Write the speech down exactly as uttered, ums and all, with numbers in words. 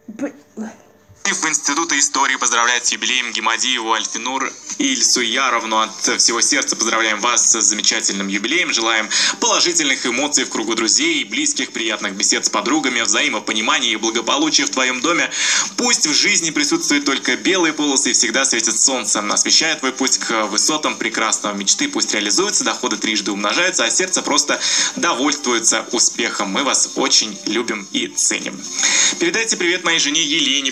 В Института истории поздравляет с юбилеем Гимадиеву Альфинур Ильсуяровну. От всего сердца поздравляем вас с замечательным юбилеем. Желаем положительных эмоций в кругу друзей, близких, приятных бесед с подругами, взаимопонимания и благополучия в твоем доме. Пусть в жизни присутствуют только белые полосы и всегда светит солнце. Освещая твой путь к высотам прекрасного мечты, пусть реализуются, доходы трижды умножаются, а сердце просто довольствуется успехом. Мы вас очень любим и ценим. Передайте привет моей жене Елене.